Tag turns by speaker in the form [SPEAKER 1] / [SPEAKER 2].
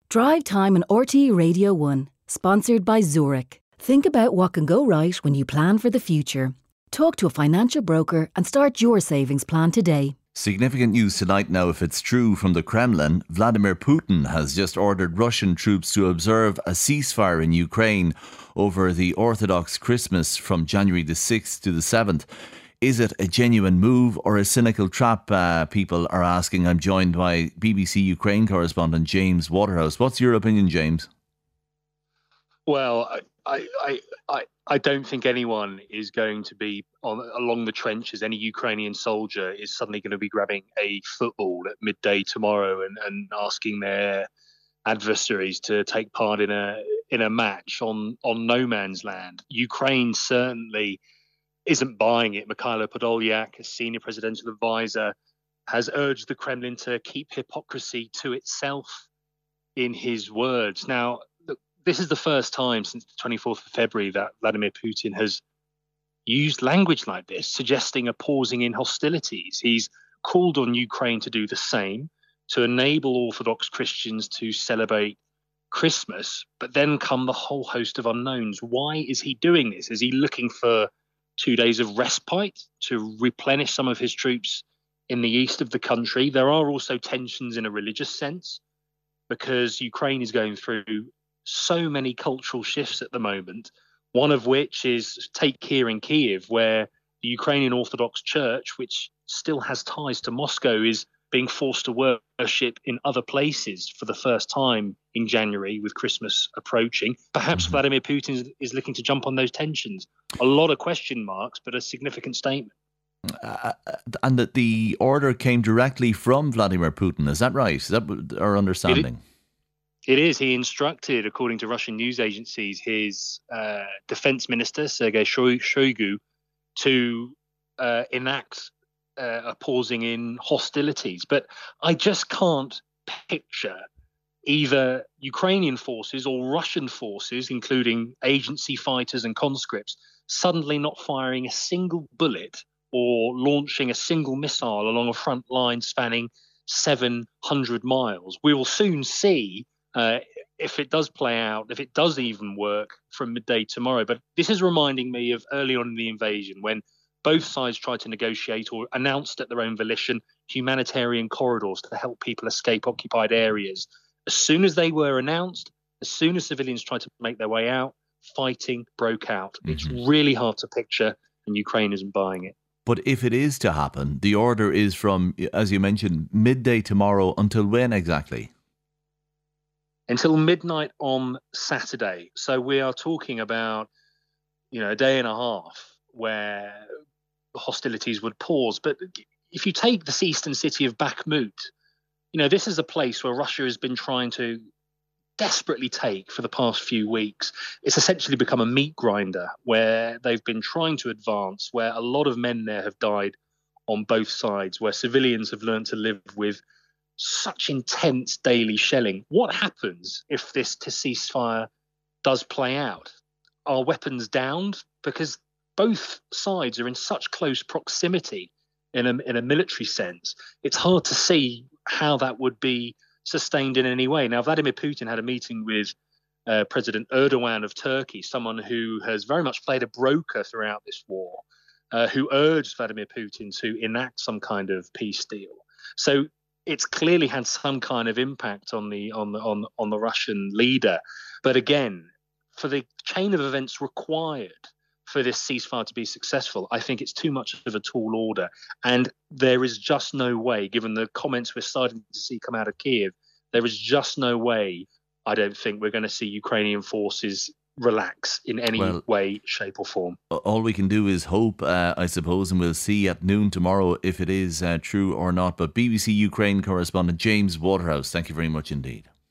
[SPEAKER 1] Drive Time on RTE Radio 1, sponsored by Zurich. Think about what can go right when you plan for the future. Talk to a financial broker and start your savings plan today.
[SPEAKER 2] Significant news tonight now, if it's true, from the Kremlin. Vladimir Putin has just ordered Russian troops to observe a ceasefire in Ukraine over the Orthodox Christmas from January the 6th to the 7th. Is it a genuine move or a cynical trap? People are asking. I'm joined by BBC Ukraine correspondent James Waterhouse. What's your opinion, James?
[SPEAKER 3] Well, I don't think anyone is going to be along the trenches. Any Ukrainian soldier is suddenly going to be grabbing a football at midday tomorrow and asking their adversaries to take part in a match on no man's land. Ukraine certainly isn't buying it. Mikhailo Podolyak, a senior presidential advisor, has urged the Kremlin to keep hypocrisy to itself in his words. Now, this is the first time since the 24th of February that Vladimir Putin has used language like this, suggesting a pausing in hostilities. He's called on Ukraine to do the same, to enable Orthodox Christians to celebrate Christmas, but then come the whole host of unknowns. Why is he doing this? Is he looking for 2 days of respite to replenish some of his troops in the east of the country? There are also tensions in a religious sense, because Ukraine is going through so many cultural shifts at the moment, one of which is take here in Kiev, where the Ukrainian Orthodox Church, which still has ties to Moscow, is being forced to worship in other places for the first time in January, with Christmas approaching. Perhaps Vladimir Putin is looking to jump on those tensions. A lot of question marks, but a significant statement.
[SPEAKER 2] And that the order came directly from Vladimir Putin, is that right? Is that our understanding?
[SPEAKER 3] It is. He instructed, according to Russian news agencies, his defense minister, Sergei Shoigu, to enact a pausing in hostilities. But I just can't picture either Ukrainian forces or Russian forces, including agency fighters and conscripts, suddenly not firing a single bullet or launching a single missile along a front line spanning 700 miles. We will soon see if it does play out, if it does even work from midday tomorrow. But this is reminding me of early on in the invasion, when both sides tried to negotiate or announced at their own volition humanitarian corridors to help people escape occupied areas. As soon as they were announced, as soon as civilians tried to make their way out, fighting broke out. It's really hard to picture, and Ukraine isn't buying it.
[SPEAKER 2] But if it is to happen, the order is from, as you mentioned, midday tomorrow until when exactly?
[SPEAKER 3] Until midnight on Saturday. So we are talking about, a day and a half where hostilities would pause. But if you take this eastern city of Bakhmut, this is a place where Russia has been trying to desperately take for the past few weeks. It's essentially become a meat grinder where they've been trying to advance, where a lot of men there have died on both sides, where civilians have learned to live with such intense daily shelling. What happens if this ceasefire does play out? Are weapons downed? Because both sides are in such close proximity in a military sense. It's hard to see how that would be sustained in any way. Now, Vladimir Putin had a meeting with President Erdogan of Turkey, someone who has very much played a broker throughout this war, who urged Vladimir Putin to enact some kind of peace deal. So it's clearly had some kind of impact on the Russian leader. But again, for the chain of events required for this ceasefire to be successful, I think it's too much of a tall order. And there is just no way, given the comments we're starting to see come out of Kiev, there is just no way, I don't think, we're going to see Ukrainian forces relax in any way, shape or form.
[SPEAKER 2] All we can do is hope, I suppose, and we'll see at noon tomorrow if it is true or not. But BBC Ukraine correspondent James Waterhouse, thank you very much indeed.